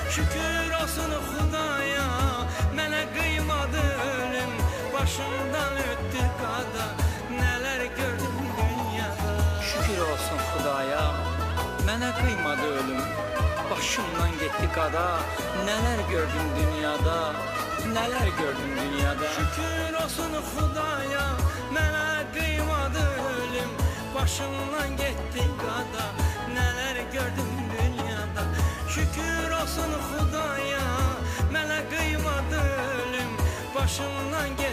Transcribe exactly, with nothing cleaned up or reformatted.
Şükür olsun Xudaya, mənə qıymadı ölüm. Başımdan ötdü qada, nələr gördüm dünyada. Şükür olsun Xudaya, mənə qıymadı ölüm. Başımdan getdi qada, nələr gördüm dünyada, nələr gördüm dünyada. Şükür olsun Xudaya, mənə qıymadı ölüm. Başımdan getdi qada, nələr gördüm dünyada. Şükür olsun Xudaya, mənə qıymadı ölüm. Başımdan getdi